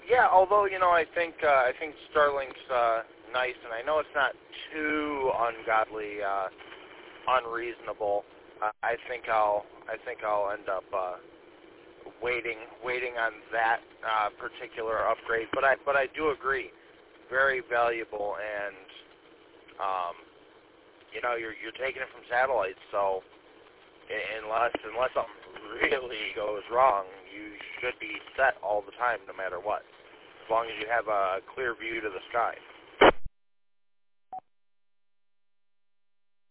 Yeah, although I think Starlink's nice, and I know it's not too ungodly, unreasonable. I think I'll end up waiting on that particular upgrade. But I do agree, very valuable, and you're taking it from satellites, so unless something really goes wrong, you should be set all the time, no matter what, as long as you have a clear view to the sky.